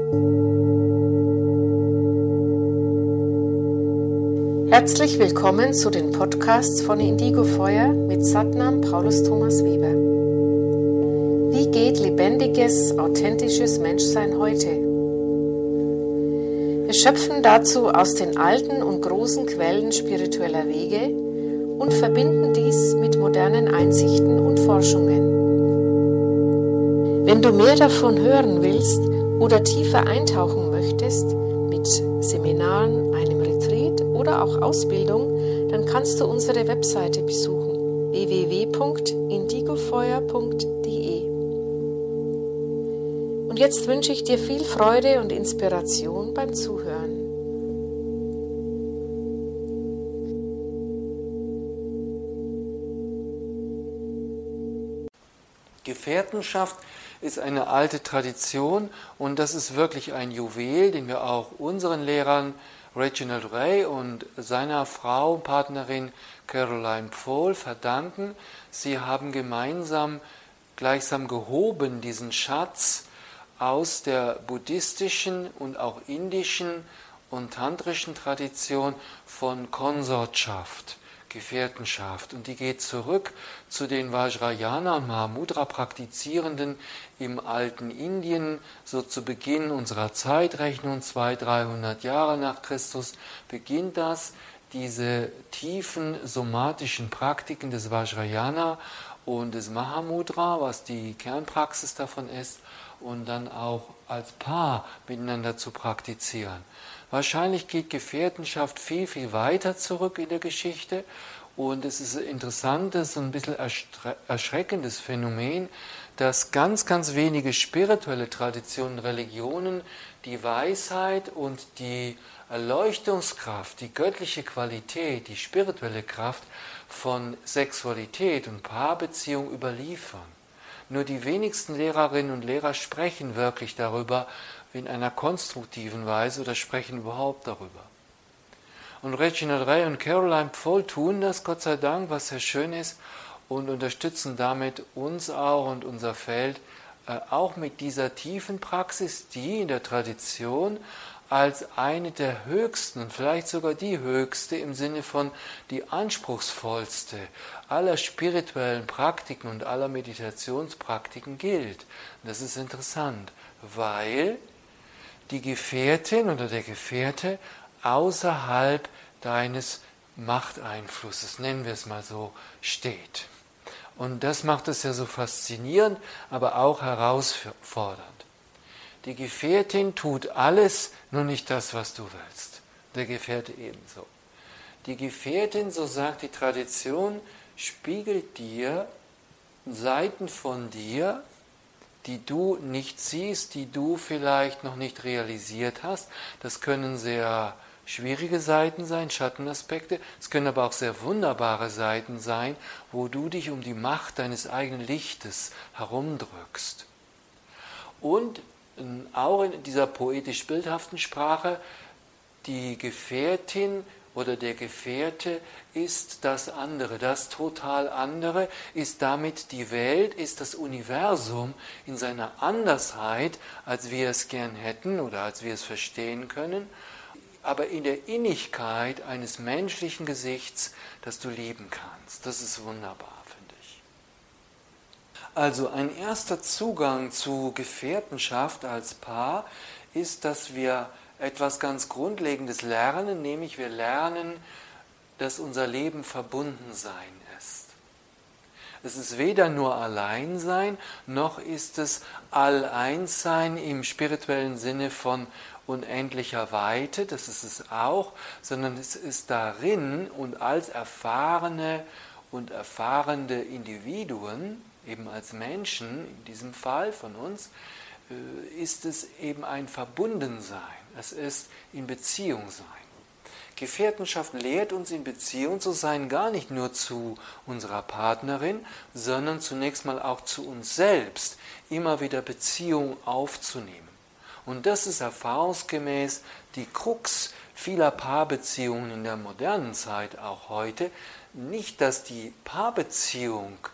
Herzlich willkommen zu den Podcasts von Indigo Feuer mit Satnam Paulus Thomas Weber. Wie geht lebendiges, authentisches Menschsein heute? Wir schöpfen dazu aus den alten und großen Quellen spiritueller Wege und verbinden dies mit modernen Einsichten und Forschungen. Wenn du mehr davon hören willst oder tiefer eintauchen möchtest, mit Seminaren, einem Retreat oder auch Ausbildung, dann kannst du unsere Webseite besuchen: www.indigofeuer.de. Und jetzt wünsche ich dir viel Freude und Inspiration beim Zuhören. Gefährtenschaft ist eine alte Tradition und das ist wirklich ein Juwel, den wir auch unseren Lehrern Reginald Ray und seiner Frau, Partnerin Caroline Pfohl verdanken. Sie haben gemeinsam gleichsam gehoben diesen Schatz aus der buddhistischen und auch indischen und tantrischen Tradition von Konsortschaft, Gefährtenschaft. Und die geht zurück zu den Vajrayana und Mahamudra-Praktizierenden im alten Indien, so zu Beginn unserer Zeitrechnung, 200-300 Jahre nach Christus, beginnt das, diese tiefen somatischen Praktiken des Vajrayana und des Mahamudra, was die Kernpraxis davon ist, und dann auch als Paar miteinander zu praktizieren. Wahrscheinlich geht Gefährtenschaft viel, viel weiter zurück in der Geschichte und es ist ein interessantes und ein bisschen erschreckendes Phänomen, dass ganz, ganz wenige spirituelle Traditionen, Religionen die Weisheit und die Erleuchtungskraft, die göttliche Qualität, die spirituelle Kraft von Sexualität und Paarbeziehung überliefern. Nur die wenigsten Lehrerinnen und Lehrer sprechen wirklich darüber in einer konstruktiven Weise oder sprechen überhaupt darüber. Und Reginald Ray und Caroline Pfohl tun das, Gott sei Dank, was sehr schön ist, und unterstützen damit uns auch und unser Feld auch mit dieser tiefen Praxis, die in der Tradition als eine der höchsten und vielleicht sogar die höchste im Sinne von die anspruchsvollste aller spirituellen Praktiken und aller Meditationspraktiken gilt. Und das ist interessant, weil die Gefährtin oder der Gefährte außerhalb deines Machteinflusses, nennen wir es mal so, steht. Und das macht es ja so faszinierend, aber auch herausfordernd. Die Gefährtin tut alles, nur nicht das, was du willst. Der Gefährte ebenso. Die Gefährtin, so sagt die Tradition, spiegelt dir Seiten von dir, die du nicht siehst, die du vielleicht noch nicht realisiert hast. Das können sehr schwierige Seiten sein, Schattenaspekte. Es können aber auch sehr wunderbare Seiten sein, wo du dich um die Macht deines eigenen Lichtes herumdrückst. Und auch in dieser poetisch-bildhaften Sprache, die Gefährtin oder der Gefährte ist das andere, das total andere, ist damit die Welt, ist das Universum in seiner Andersheit, als wir es gern hätten oder als wir es verstehen können, aber in der Innigkeit eines menschlichen Gesichts, das du lieben kannst. Das ist wunderbar. Also ein erster Zugang zu Gefährtenschaft als Paar ist, dass wir etwas ganz Grundlegendes lernen, nämlich wir lernen, dass unser Leben Verbundensein ist. Es ist weder nur Alleinsein, noch ist es All-Eins-Sein im spirituellen Sinne von unendlicher Weite, das ist es auch, sondern es ist darin und als erfahrene und erfahrende Individuen, eben als Menschen, in diesem Fall von uns, ist es eben ein Verbundensein. Es ist in Beziehung sein. Gefährtenschaft lehrt uns, in Beziehung zu sein, gar nicht nur zu unserer Partnerin, sondern zunächst mal auch zu uns selbst, immer wieder Beziehung aufzunehmen. Und das ist erfahrungsgemäß die Krux vieler Paarbeziehungen in der modernen Zeit, auch heute. Nicht, dass die Paarbeziehung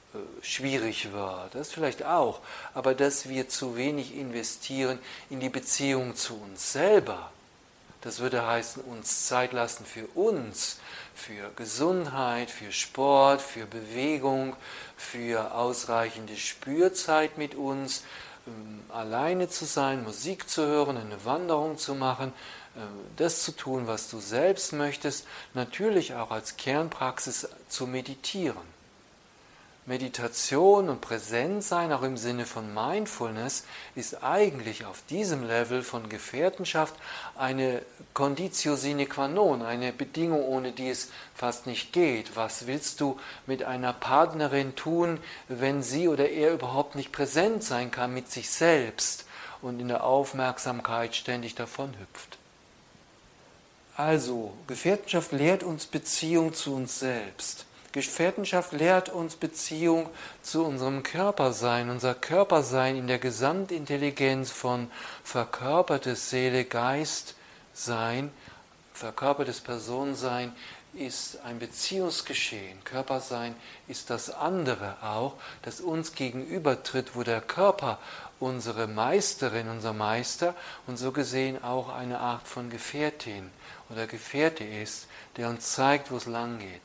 schwierig wird, das vielleicht auch, aber dass wir zu wenig investieren in die Beziehung zu uns selber. Das würde heißen, uns Zeit lassen für uns, für Gesundheit, für Sport, für Bewegung, für ausreichende Spürzeit mit uns, alleine zu sein, Musik zu hören, eine Wanderung zu machen, das zu tun, was du selbst möchtest, natürlich auch als Kernpraxis zu meditieren. Meditation und Präsentsein, auch im Sinne von Mindfulness, ist eigentlich auf diesem Level von Gefährtenschaft eine Conditio sine qua non, eine Bedingung, ohne die es fast nicht geht. Was willst du mit einer Partnerin tun, wenn sie oder er überhaupt nicht präsent sein kann mit sich selbst und in der Aufmerksamkeit ständig davonhüpft? Also, Gefährtenschaft lehrt uns Beziehung zu uns selbst. Gefährtenschaft lehrt uns Beziehung zu unserem Körpersein. Unser Körpersein in der Gesamtintelligenz von verkörpertes Seele-Geist-Sein, verkörpertes Personensein ist ein Beziehungsgeschehen. Körpersein ist das andere auch, das uns gegenübertritt, wo der Körper unsere Meisterin, unser Meister und so gesehen auch eine Art von Gefährtin oder Gefährte ist, der uns zeigt, wo es lang geht.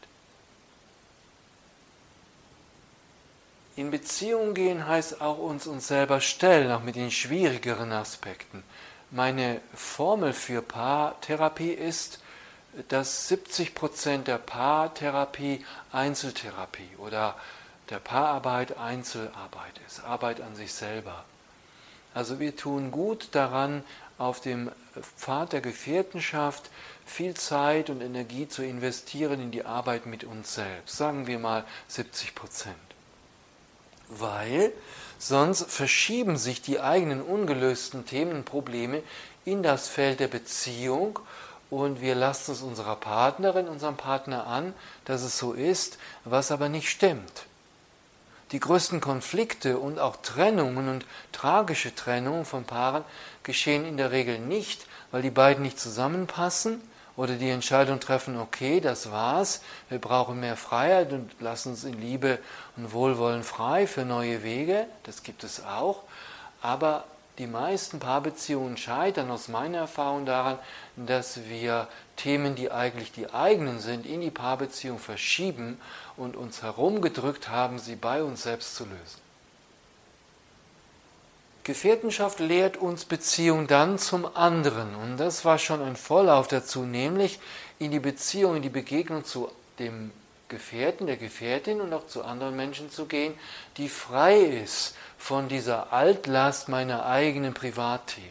In Beziehung gehen heißt auch uns selber stellen, auch mit den schwierigeren Aspekten. Meine Formel für Paartherapie ist, dass 70% der Paartherapie Einzeltherapie oder der Paararbeit Einzelarbeit ist, Arbeit an sich selber. Also wir tun gut daran, auf dem Pfad der Gefährtenschaft viel Zeit und Energie zu investieren in die Arbeit mit uns selbst. Sagen wir mal 70%. Weil sonst verschieben sich die eigenen ungelösten Themen und Probleme in das Feld der Beziehung und wir lassen es unserer Partnerin, unserem Partner an, dass es so ist, was aber nicht stimmt. Die größten Konflikte und auch Trennungen und tragische Trennungen von Paaren geschehen in der Regel nicht, weil die beiden nicht zusammenpassen oder die Entscheidung treffen, okay, das war's, wir brauchen mehr Freiheit und lassen uns in Liebe und Wohlwollen frei für neue Wege, das gibt es auch, aber die meisten Paarbeziehungen scheitern aus meiner Erfahrung daran, dass wir Themen, die eigentlich die eigenen sind, in die Paarbeziehung verschieben und uns herumgedrückt haben, sie bei uns selbst zu lösen. Gefährtenschaft lehrt uns Beziehung dann zum anderen. Und das war schon ein Vorlauf dazu, nämlich in die Beziehung, in die Begegnung zu dem Gefährten, der Gefährtin und auch zu anderen Menschen zu gehen, die frei ist von dieser Altlast meiner eigenen Privatthemen.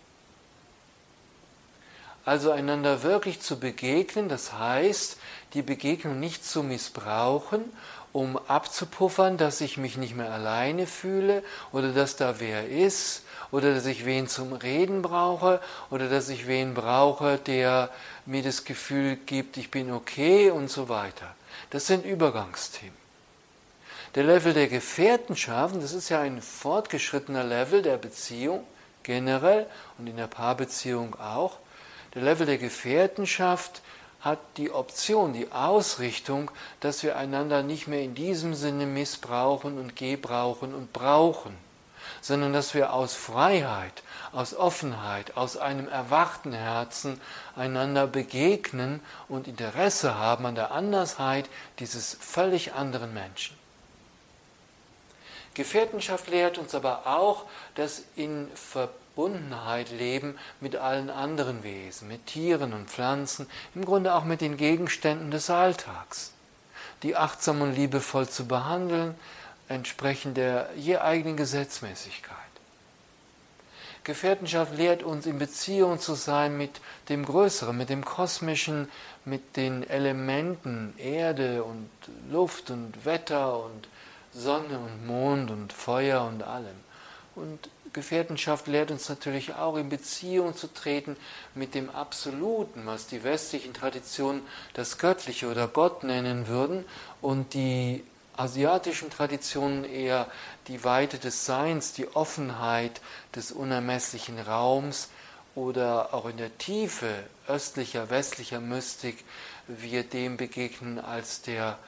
Also einander wirklich zu begegnen, das heißt, die Begegnung nicht zu missbrauchen, um abzupuffern, dass ich mich nicht mehr alleine fühle oder dass da wer ist oder dass ich wen zum Reden brauche oder dass ich wen brauche, der mir das Gefühl gibt, ich bin okay und so weiter. Das sind Übergangsthemen. Der Level der Gefährtenschaft, das ist ja ein fortgeschrittener Level der Beziehung generell und in der Paarbeziehung auch. Der Level der Gefährtenschaft hat die Option, die Ausrichtung, dass wir einander nicht mehr in diesem Sinne missbrauchen und gebrauchen und brauchen, sondern dass wir aus Freiheit, aus Offenheit, aus einem erwachten Herzen einander begegnen und Interesse haben an der Andersheit dieses völlig anderen Menschen. Gefährtenschaft lehrt uns aber auch, dass in Verbundenheit leben mit allen anderen Wesen, mit Tieren und Pflanzen, im Grunde auch mit den Gegenständen des Alltags, die achtsam und liebevoll zu behandeln, entsprechend der je eigenen Gesetzmäßigkeit. Gefährtenschaft lehrt uns, in Beziehung zu sein mit dem Größeren, mit dem Kosmischen, mit den Elementen Erde und Luft und Wetter und Sonne und Mond und Feuer und allem. Und Gefährtenschaft lehrt uns natürlich auch, in Beziehung zu treten mit dem Absoluten, was die westlichen Traditionen das Göttliche oder Gott nennen würden und die asiatischen Traditionen eher die Weite des Seins, die Offenheit des unermesslichen Raums oder auch in der Tiefe östlicher, westlicher Mystik wir dem begegnen als der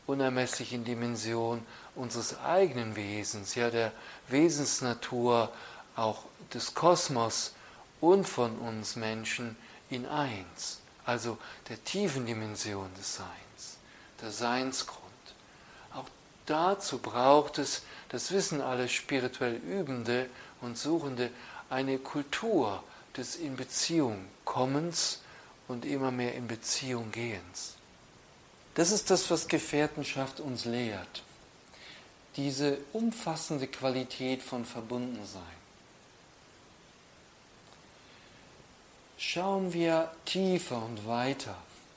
unermesslichen Dimension unseres eigenen Wesens, ja der Wesensnatur auch des Kosmos und von uns Menschen in eins, also der tiefen Dimension des Seins, der Seinsgrund. Auch dazu braucht es, das wissen alle spirituell Übende und Suchende, eine Kultur des in Beziehung Kommens und immer mehr in Beziehung Gehens. Das ist das, was Gefährtenschaft uns lehrt. Diese umfassende Qualität von Verbundensein. Schauen wir tiefer und weiter,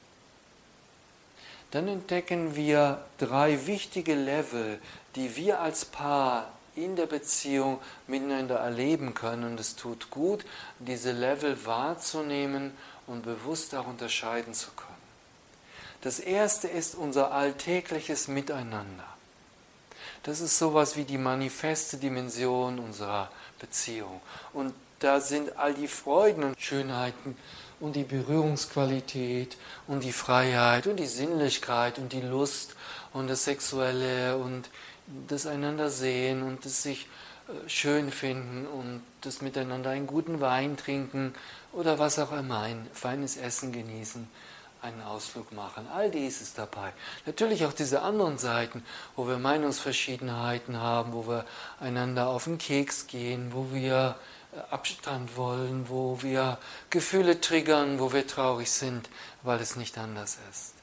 dann entdecken wir 3 wichtige Level, die wir als Paar in der Beziehung miteinander erleben können. Und es tut gut, diese Level wahrzunehmen und bewusst auch unterscheiden zu können. Das erste ist unser alltägliches Miteinander. Das ist sowas wie die manifeste Dimension unserer Beziehung. Und da sind all die Freuden und Schönheiten und die Berührungsqualität und die Freiheit und die Sinnlichkeit und die Lust und das Sexuelle und das Einander sehen und das sich schön finden und das Miteinander einen guten Wein trinken oder was auch immer, ein feines Essen genießen, einen Ausflug machen. All dies ist dabei. Natürlich auch diese anderen Seiten, wo wir Meinungsverschiedenheiten haben, wo wir einander auf den Keks gehen, wo wir Abstand wollen, wo wir Gefühle triggern, wo wir traurig sind, weil es nicht anders ist.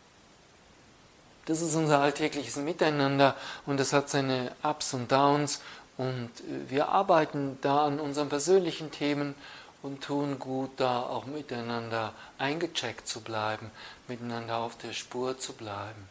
Das ist unser alltägliches Miteinander und das hat seine Ups und Downs und wir arbeiten da an unseren persönlichen Themen und tun gut, da auch miteinander eingecheckt zu bleiben, miteinander auf der Spur zu bleiben.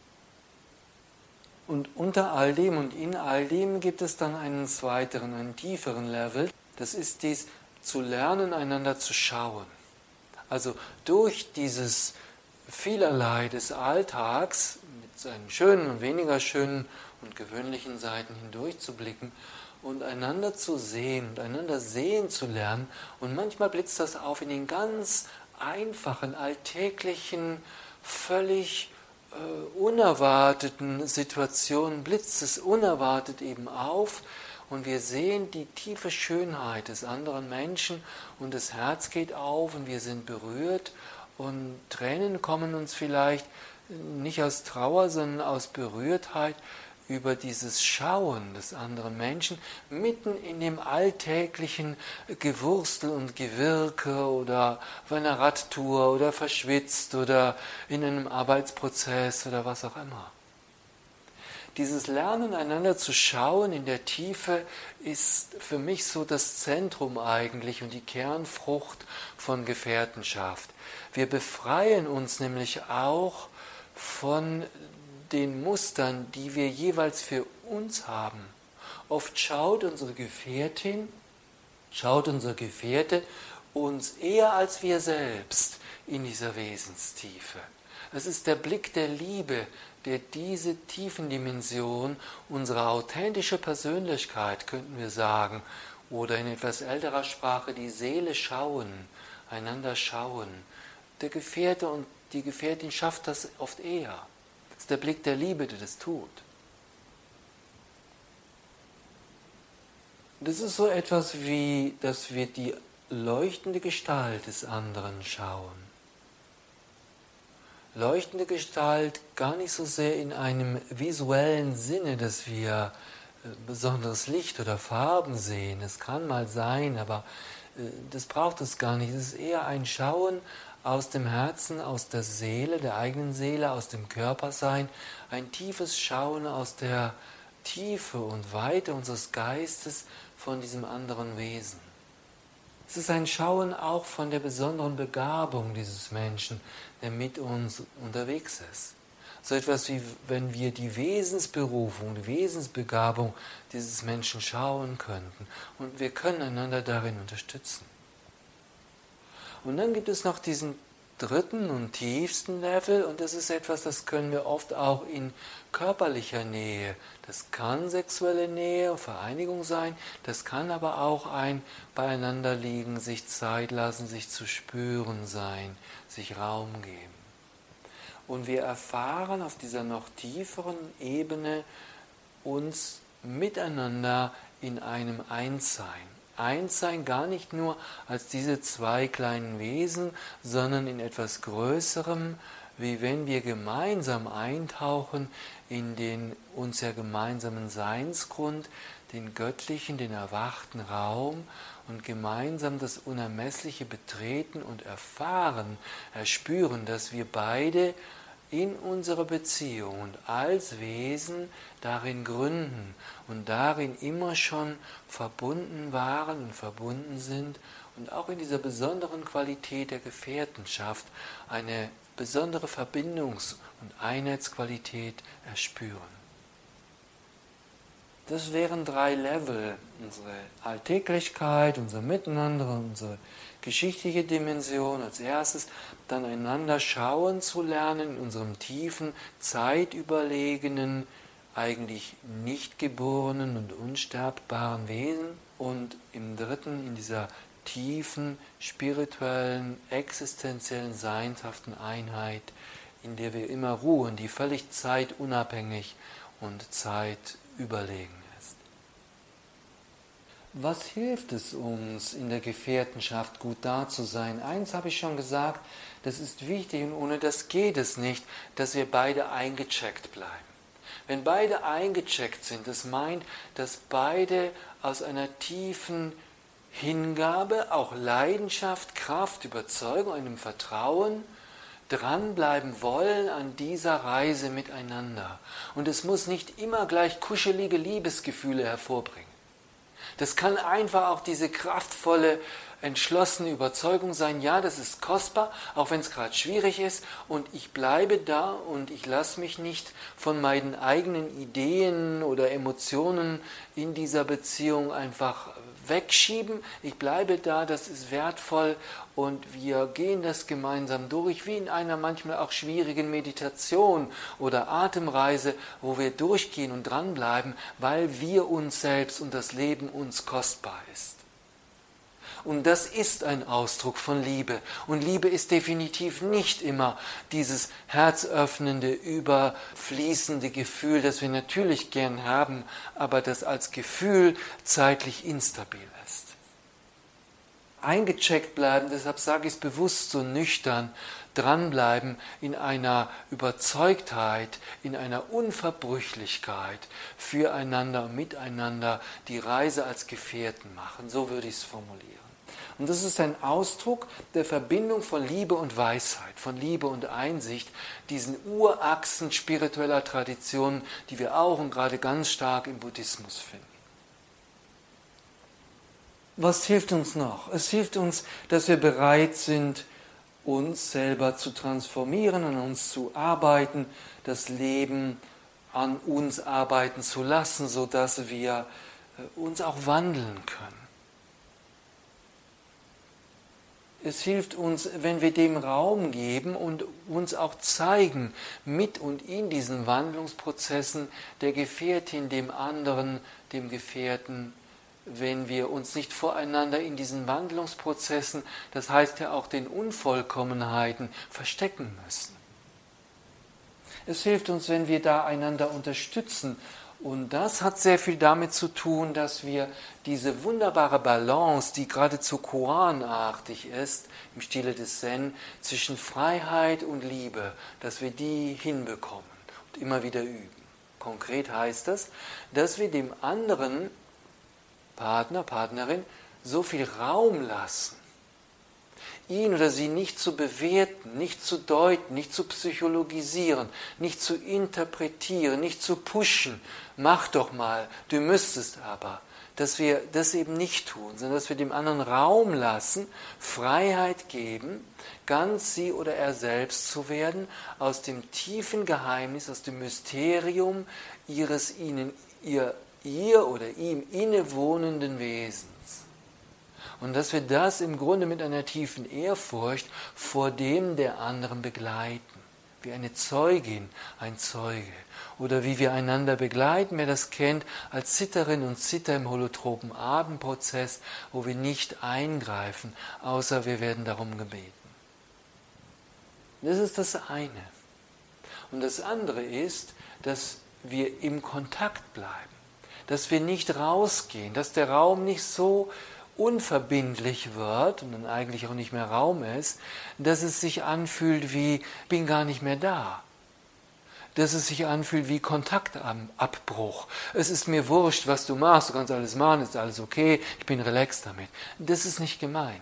Und unter all dem und in all dem gibt es dann einen zweiteren, einen tieferen Level. Das ist dies, zu lernen, einander zu schauen. Also durch dieses Vielerlei des Alltags, mit seinen schönen und weniger schönen und gewöhnlichen Seiten hindurchzublicken und einander zu sehen und einander sehen zu lernen. Und manchmal blitzt das auf in den ganz einfachen, alltäglichen, völlig unerwarteten Situationen, blitzt es unerwartet eben auf. Und wir sehen die tiefe Schönheit des anderen Menschen und das Herz geht auf und wir sind berührt und Tränen kommen uns vielleicht nicht aus Trauer, sondern aus Berührtheit über dieses Schauen des anderen Menschen mitten in dem alltäglichen Gewurstel und Gewirke oder auf einer Radtour oder verschwitzt oder in einem Arbeitsprozess oder was auch immer. Dieses Lernen, einander zu schauen in der Tiefe, ist für mich so das Zentrum eigentlich und die Kernfrucht von Gefährtenschaft. Wir befreien uns nämlich auch von den Mustern, die wir jeweils für uns haben. Oft schaut unsere Gefährtin, schaut unser Gefährte uns eher als wir selbst in dieser Wesenstiefe. Es ist der Blick der Liebe, der diese Tiefendimension unserer authentischen Persönlichkeit, könnten wir sagen, oder in etwas älterer Sprache die Seele schauen, einander schauen. Der Gefährte und die Gefährtin schafft das oft eher. Das ist der Blick der Liebe, der das tut. Das ist so etwas wie, dass wir die leuchtende Gestalt des anderen schauen. Leuchtende Gestalt gar nicht so sehr in einem visuellen Sinne, dass wir besonderes Licht oder Farben sehen. Das kann mal sein, aber das braucht es gar nicht. Es ist eher ein Schauen aus dem Herzen, aus der Seele, der eigenen Seele, aus dem Körpersein. Ein tiefes Schauen aus der Tiefe und Weite unseres Geistes von diesem anderen Wesen. Es ist ein Schauen auch von der besonderen Begabung dieses Menschen, der mit uns unterwegs ist. So etwas wie, wenn wir die Wesensberufung, die Wesensbegabung dieses Menschen schauen könnten. Und wir können einander darin unterstützen. Und dann gibt es noch diesen dritten und tiefsten Level und das ist etwas, das können wir oft auch in körperlicher Nähe. Das kann sexuelle Nähe, Vereinigung sein, das kann aber auch ein Beieinanderliegen, sich Zeit lassen, sich zu spüren sein, sich Raum geben. Und wir erfahren auf dieser noch tieferen Ebene uns miteinander in einem Einssein. Einssein gar nicht nur als diese zwei kleinen Wesen, sondern in etwas Größerem, wie wenn wir gemeinsam eintauchen in den uns ja gemeinsamen Seinsgrund, den göttlichen, den erwachten Raum und gemeinsam das Unermessliche betreten und erfahren, erspüren, dass wir beide in unserer Beziehung und als Wesen darin gründen und darin immer schon verbunden waren und verbunden sind und auch in dieser besonderen Qualität der Gefährtenschaft eine besondere Verbindungs- und Einheitsqualität erspüren. Das wären 3 Level, unsere Alltäglichkeit, unser Miteinander, unsere geschichtliche Dimension als erstes, dann einander schauen zu lernen in unserem tiefen, zeitüberlegenen, eigentlich nicht geborenen und unsterbbaren Wesen und im dritten in dieser tiefen, spirituellen, existenziellen, seinshaften Einheit, in der wir immer ruhen, die völlig zeitunabhängig und zeitüberlegen ist. Was hilft es uns, in der Gefährtenschaft gut da zu sein? Eins habe ich schon gesagt, das ist wichtig und ohne das geht es nicht, dass wir beide eingecheckt bleiben. Wenn beide eingecheckt sind, das meint, dass beide aus einer tiefen Hingabe, auch Leidenschaft, Kraft, Überzeugung, einem Vertrauen dranbleiben wollen an dieser Reise miteinander. Und es muss nicht immer gleich kuschelige Liebesgefühle hervorbringen. Das kann einfach auch diese kraftvolle, entschlossene Überzeugung sein, ja, das ist kostbar, auch wenn es gerade schwierig ist und ich bleibe da und ich lasse mich nicht von meinen eigenen Ideen oder Emotionen in dieser Beziehung einfach wegschieben. Ich bleibe da, das ist wertvoll und wir gehen das gemeinsam durch, wie in einer manchmal auch schwierigen Meditation oder Atemreise, wo wir durchgehen und dranbleiben, weil wir uns selbst und das Leben uns kostbar ist. Und das ist ein Ausdruck von Liebe. Und Liebe ist definitiv nicht immer dieses herzöffnende, überfließende Gefühl, das wir natürlich gern haben, aber das als Gefühl zeitlich instabil ist. Eingecheckt bleiben, deshalb sage ich es bewusst so nüchtern, dranbleiben in einer Überzeugtheit, in einer Unverbrüchlichkeit, füreinander und miteinander die Reise als Gefährten machen. So würde ich es formulieren. Und das ist ein Ausdruck der Verbindung von Liebe und Weisheit, von Liebe und Einsicht, diesen Urachsen spiritueller Traditionen, die wir auch und gerade ganz stark im Buddhismus finden. Was hilft uns noch? Es hilft uns, dass wir bereit sind, uns selber zu transformieren, an uns zu arbeiten, das Leben an uns arbeiten zu lassen, sodass wir uns auch wandeln können. Es hilft uns, wenn wir dem Raum geben und uns auch zeigen, mit und in diesen Wandlungsprozessen der Gefährtin, dem anderen, dem Gefährten, wenn wir uns nicht voreinander in diesen Wandlungsprozessen, das heißt ja auch den Unvollkommenheiten, verstecken müssen. Es hilft uns, wenn wir da einander unterstützen. Und das hat sehr viel damit zu tun, dass wir diese wunderbare Balance, die geradezu koranartig ist, im Stile des Zen, zwischen Freiheit und Liebe, dass wir die hinbekommen und immer wieder üben. Konkret heißt das, dass wir dem anderen Partner, Partnerin so viel Raum lassen, ihn oder sie nicht zu bewerten, nicht zu deuten, nicht zu psychologisieren, nicht zu interpretieren, nicht zu pushen. Mach doch mal, du müsstest aber. Dass wir das eben nicht tun, sondern dass wir dem anderen Raum lassen, Freiheit geben, ganz sie oder er selbst zu werden, aus dem tiefen Geheimnis, aus dem Mysterium ihres ihr oder ihm innewohnenden Wesens. Und dass wir das im Grunde mit einer tiefen Ehrfurcht vor dem der anderen begleiten. Wie eine Zeugin, ein Zeuge. Oder wie wir einander begleiten, wer das kennt, als Zitterin und Zitter im holotropen Atemprozess, wo wir nicht eingreifen, außer wir werden darum gebeten. Das ist das eine. Und das andere ist, dass wir im Kontakt bleiben, dass wir nicht rausgehen, dass der Raum nicht so unverbindlich wird und dann eigentlich auch nicht mehr Raum ist, dass es sich anfühlt wie, ich bin gar nicht mehr da. Dass es sich anfühlt wie Kontaktabbruch. Es ist mir wurscht, was du machst, du kannst alles machen, ist alles okay, ich bin relaxed damit. Das ist nicht gemeint.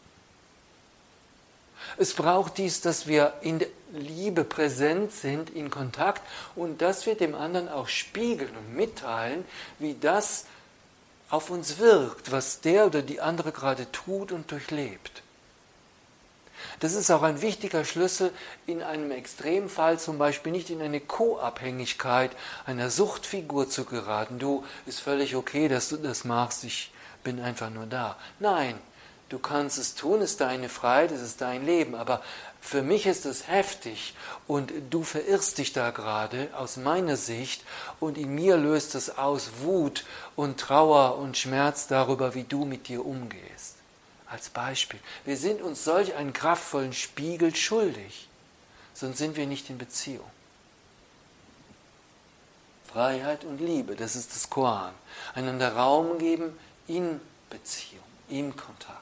Es braucht dies, dass wir in der Liebe präsent sind, in Kontakt und dass wir dem anderen auch spiegeln und mitteilen, wie das auf uns wirkt, was der oder die andere gerade tut und durchlebt. Das ist auch ein wichtiger Schlüssel, in einem Extremfall zum Beispiel nicht in eine Co-Abhängigkeit einer Suchtfigur zu geraten. Du, ist völlig okay, dass du das machst, ich bin einfach nur da. Nein, du kannst es tun, es ist deine Freiheit, es ist dein Leben, aber für mich ist es heftig und du verirrst dich da gerade aus meiner Sicht und in mir löst es aus Wut und Trauer und Schmerz darüber, wie du mit dir umgehst. Als Beispiel. Wir sind uns solch einen kraftvollen Spiegel schuldig, sonst sind wir nicht in Beziehung. Freiheit und Liebe, das ist das Koran. Einander Raum geben in Beziehung, im Kontakt.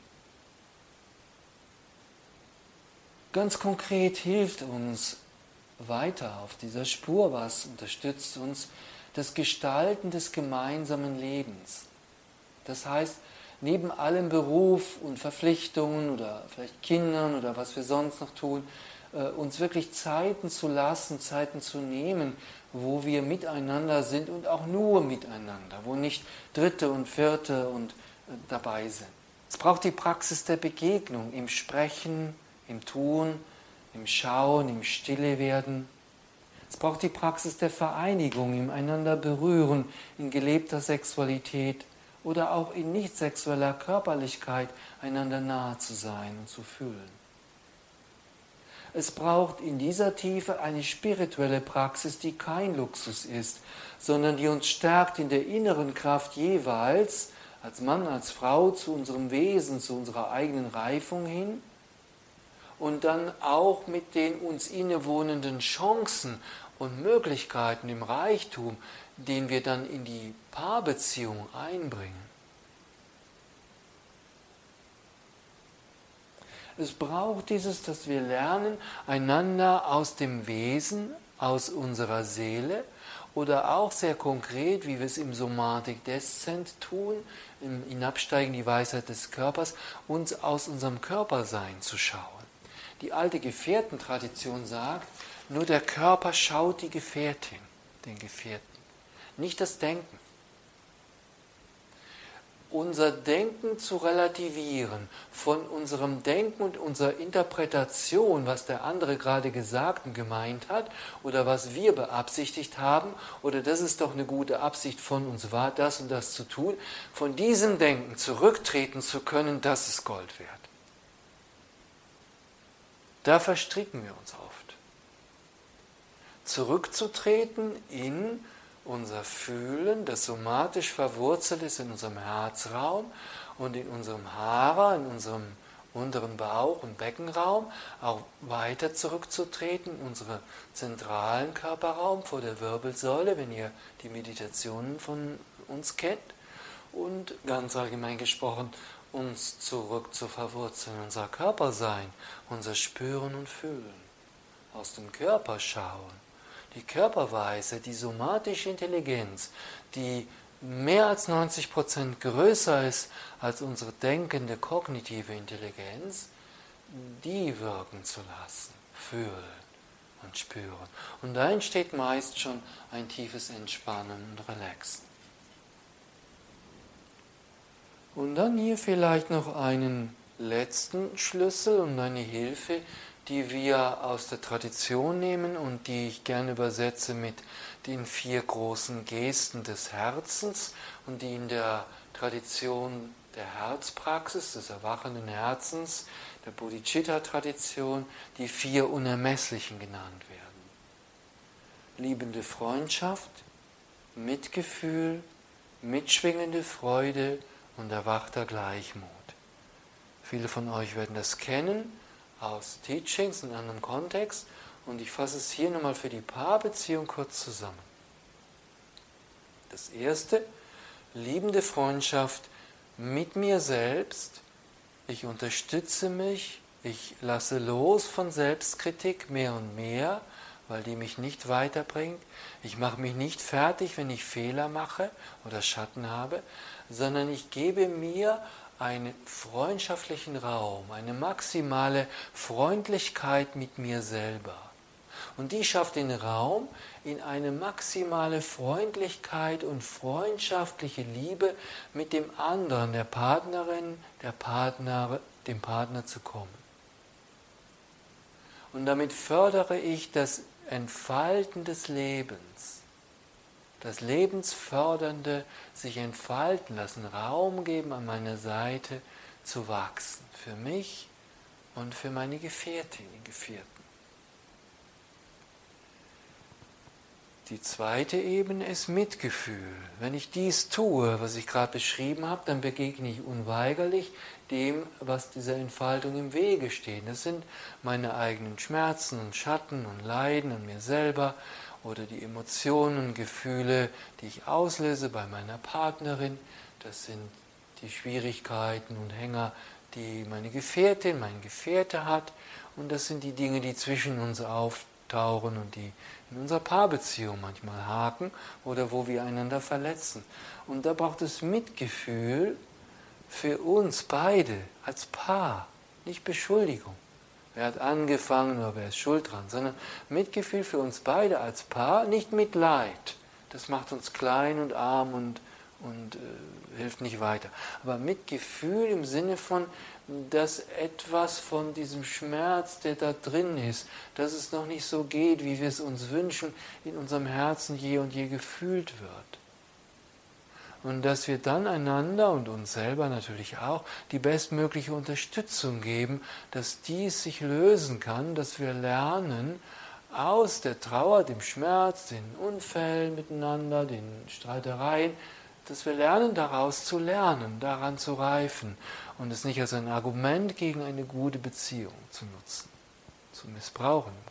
Ganz konkret hilft uns weiter auf dieser Spur, was unterstützt uns, das Gestalten des gemeinsamen Lebens. Das heißt, neben allem Beruf und Verpflichtungen oder vielleicht Kindern oder was wir sonst noch tun, uns wirklich Zeiten zu lassen, Zeiten zu nehmen, wo wir miteinander sind und auch nur miteinander, wo nicht Dritte und Vierte und dabei sind. Es braucht die Praxis der Begegnung im Sprechen, im Tun, im Schauen, im Stillewerden. Es braucht die Praxis der Vereinigung, im einander berühren, in gelebter Sexualität oder auch in nicht sexueller Körperlichkeit einander nahe zu sein und zu fühlen. Es braucht in dieser Tiefe eine spirituelle Praxis, die kein Luxus ist, sondern die uns stärkt in der inneren Kraft jeweils, als Mann, als Frau, zu unserem Wesen, zu unserer eigenen Reifung hin und dann auch mit den uns innewohnenden Chancen und Möglichkeiten im Reichtum, den wir dann in die Paarbeziehung einbringen. Es braucht dieses, dass wir lernen, einander aus dem Wesen, aus unserer Seele oder auch sehr konkret, wie wir es im Somatik Descent tun, im Hinabsteigen die Weisheit des Körpers, uns aus unserem Körpersein zu schauen. Die alte Gefährtentradition sagt, nur der Körper schaut die Gefährtin, den Gefährten, nicht das Denken. Unser Denken zu relativieren, von unserem Denken und unserer Interpretation, was der andere gerade gesagt und gemeint hat, oder was wir beabsichtigt haben, oder das ist doch eine gute Absicht von uns war, das und das zu tun, von diesem Denken zurücktreten zu können, das ist Gold wert. Da verstricken wir uns oft. Zurückzutreten in unser Fühlen, das somatisch verwurzelt ist in unserem Herzraum und in unserem Hara, in unserem unteren Bauch- und Beckenraum, auch weiter zurückzutreten in unseren zentralen Körperraum vor der Wirbelsäule, wenn ihr die Meditationen von uns kennt, und ganz allgemein gesprochen, uns zurück zu verwurzeln, unser Körpersein, unser Spüren und Fühlen, aus dem Körper schauen. Die Körperweise, die somatische Intelligenz, die mehr als 90% größer ist als unsere denkende kognitive Intelligenz, die wirken zu lassen, fühlen und spüren. Und da entsteht meist schon ein tiefes Entspannen und Relaxen. Und dann hier vielleicht noch einen letzten Schlüssel und eine Hilfe, die wir aus der Tradition nehmen und die ich gerne übersetze mit den 4 großen Gesten des Herzens und die in der Tradition der Herzpraxis, des erwachenden Herzens, der Bodhicitta-Tradition, die 4 Unermesslichen genannt werden. Liebende Freundschaft, Mitgefühl, mitschwingende Freude und erwachter Gleichmut. Viele von euch werden das kennen aus Teachings in einem Kontext Und ich fasse es hier nochmal für die Paarbeziehung kurz zusammen. Das erste, liebende Freundschaft mit mir selbst. Ich unterstütze mich, ich lasse los von Selbstkritik mehr und mehr, weil die mich nicht weiterbringt. Ich mache mich nicht fertig, wenn ich Fehler mache oder Schatten habe, sondern ich gebe mir einen freundschaftlichen Raum, eine maximale Freundlichkeit mit mir selber. Und die schafft den Raum in eine maximale Freundlichkeit und freundschaftliche Liebe mit dem anderen, der Partnerin, dem Partner zu kommen. Und damit fördere ich das Entfalten des Lebens, das lebensfördernde, sich entfalten lassen, Raum geben an meiner Seite zu wachsen, für mich und für meine Gefährtin, den Gefährten. Die zweite Ebene ist Mitgefühl. Wenn ich dies tue, was ich gerade beschrieben habe, dann begegne ich unweigerlich dem, was dieser Entfaltung im Wege steht. Das sind meine eigenen Schmerzen und Schatten und Leiden an mir selber oder die Emotionen und Gefühle, die ich auslöse bei meiner Partnerin. Das sind die Schwierigkeiten und Hänger, die meine Gefährtin, mein Gefährte hat. Und das sind die Dinge, die zwischen uns auftauchen und die in unserer Paarbeziehung manchmal haken oder wo wir einander verletzen. Und da braucht es Mitgefühl für uns beide als Paar, nicht Beschuldigung. Wer hat angefangen oder wer ist schuld dran, sondern Mitgefühl für uns beide als Paar, nicht Mitleid. Das macht uns klein und arm und hilft nicht weiter. Aber Mitgefühl im Sinne von, dass etwas von diesem Schmerz, der da drin ist, dass es noch nicht so geht, wie wir es uns wünschen, in unserem Herzen je und je gefühlt wird. Und dass wir dann einander und uns selber natürlich auch die bestmögliche Unterstützung geben, dass dies sich lösen kann, dass wir lernen, aus der Trauer, dem Schmerz, den Unfällen miteinander, den Streitereien, dass wir lernen, daraus zu lernen, daran zu reifen und es nicht als ein Argument gegen eine gute Beziehung zu nutzen, zu missbrauchen im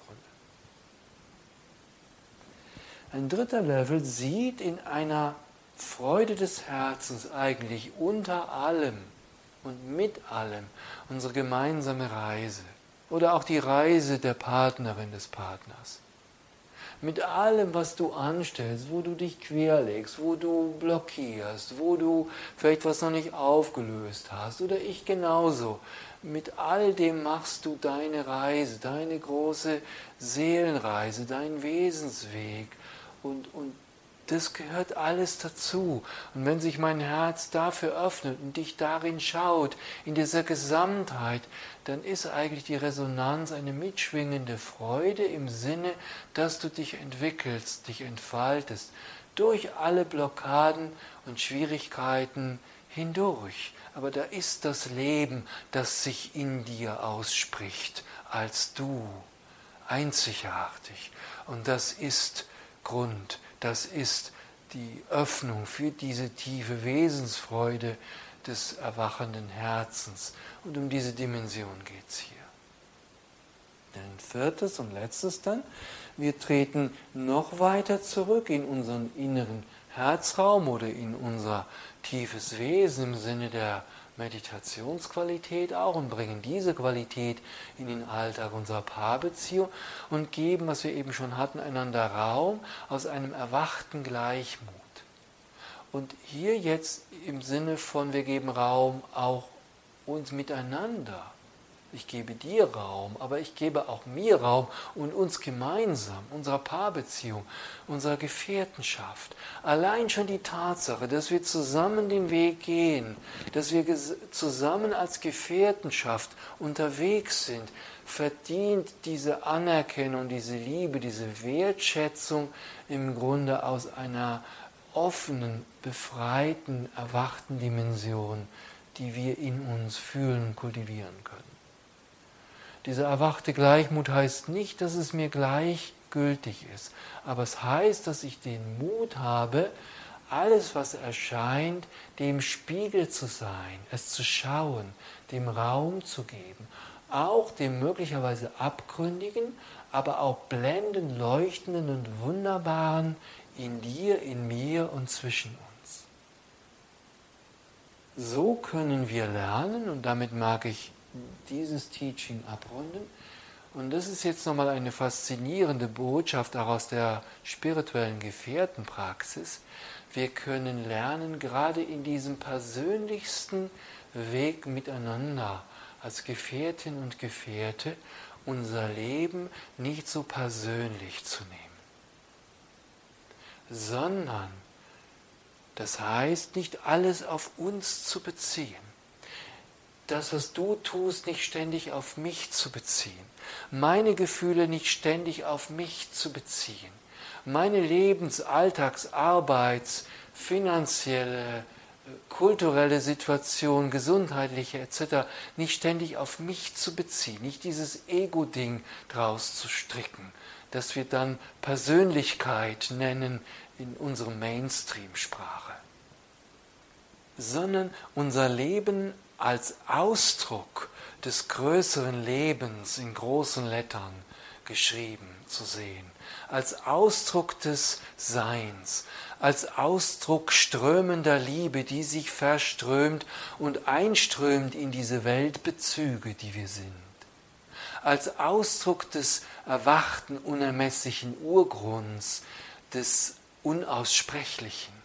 Grunde. Ein dritter Level sieht in einer Freude des Herzens eigentlich unter allem und mit allem unsere gemeinsame Reise oder auch die Reise der Partnerin, des Partners. Mit allem, was du anstellst, wo du dich querlegst, wo du blockierst, wo du vielleicht was noch nicht aufgelöst hast oder ich genauso. Mit all dem machst du deine Reise, deine große Seelenreise, deinen Wesensweg und das gehört alles dazu. Und wenn sich mein Herz dafür öffnet und dich darin schaut, in dieser Gesamtheit, dann ist eigentlich die Resonanz eine mitschwingende Freude im Sinne, dass du dich entwickelst, dich entfaltest, durch alle Blockaden und Schwierigkeiten hindurch. Aber da ist das Leben, das sich in dir ausspricht, als du, einzigartig. Und das ist Grund. Das ist die Öffnung für diese tiefe Wesensfreude des erwachenden Herzens. Und um diese Dimension geht es hier. Ein viertes und letztes dann, wir treten noch weiter zurück in unseren inneren Herzraum oder in unser tiefes Wesen im Sinne der Meditationsqualität auch und bringen diese Qualität in den Alltag unserer Paarbeziehung und geben, was wir eben schon hatten, einander Raum aus einem erwachten Gleichmut. Und hier jetzt im Sinne von, wir geben Raum auch uns miteinander. Ich gebe dir Raum, aber ich gebe auch mir Raum und uns gemeinsam, unserer Paarbeziehung, unserer Gefährtenschaft. Allein schon die Tatsache, dass wir zusammen den Weg gehen, dass wir zusammen als Gefährtenschaft unterwegs sind, verdient diese Anerkennung, diese Liebe, diese Wertschätzung im Grunde aus einer offenen, befreiten, erwachten Dimension, die wir in uns fühlen und kultivieren können. Dieser erwachte Gleichmut heißt nicht, dass es mir gleichgültig ist, aber es heißt, dass ich den Mut habe, alles, was erscheint, dem Spiegel zu sein, es zu schauen, dem Raum zu geben, auch dem möglicherweise Abgründigen, aber auch blendend, leuchtenden und wunderbaren in dir, in mir und zwischen uns. So können wir lernen, und damit mag ich dieses Teaching abrunden. Und das ist jetzt nochmal eine faszinierende Botschaft auch aus der spirituellen Gefährtenpraxis. Wir können lernen, gerade in diesem persönlichsten Weg miteinander, als Gefährtin und Gefährte, unser Leben nicht so persönlich zu nehmen, sondern, das heißt, nicht alles auf uns zu beziehen. Das, was du tust, nicht ständig auf mich zu beziehen. Meine Gefühle nicht ständig auf mich zu beziehen. Meine Lebens-, Alltags-, Arbeits-, finanzielle, kulturelle Situation, gesundheitliche etc. nicht ständig auf mich zu beziehen. Nicht dieses Ego-Ding draus zu stricken, das wir dann Persönlichkeit nennen in unserer Mainstream-Sprache. Sondern unser Leben als Ausdruck des größeren Lebens in großen Lettern geschrieben zu sehen, als Ausdruck des Seins, als Ausdruck strömender Liebe, die sich verströmt und einströmt in diese Weltbezüge, die wir sind, als Ausdruck des erwachten, unermesslichen Urgrunds, des Unaussprechlichen.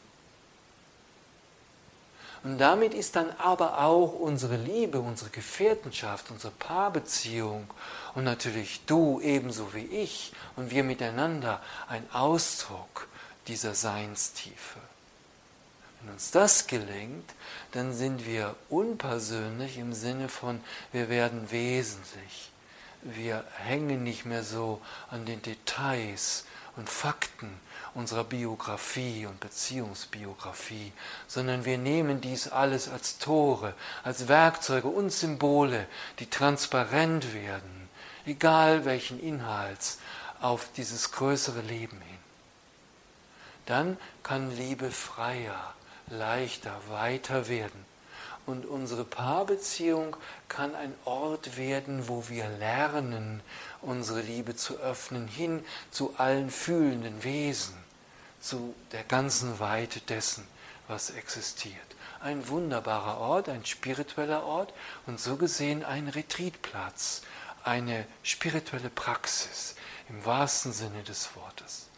Und damit ist dann aber auch unsere Liebe, unsere Gefährtenschaft, unsere Paarbeziehung und natürlich du ebenso wie ich und wir miteinander ein Ausdruck dieser Seinstiefe. Wenn uns das gelingt, dann sind wir unpersönlich im Sinne von, wir werden wesentlich. Wir hängen nicht mehr so an den Details und Fakten unserer Biografie und Beziehungsbiografie, sondern wir nehmen dies alles als Tore, als Werkzeuge und Symbole, die transparent werden, egal welchen Inhalts, auf dieses größere Leben hin. Dann kann Liebe freier, leichter, weiter werden. Und unsere Paarbeziehung kann ein Ort werden, wo wir lernen, unsere Liebe zu öffnen, hin zu allen fühlenden Wesen, zu der ganzen Weite dessen, was existiert. Ein wunderbarer Ort, ein spiritueller Ort und so gesehen ein Retreatplatz, eine spirituelle Praxis im wahrsten Sinne des Wortes.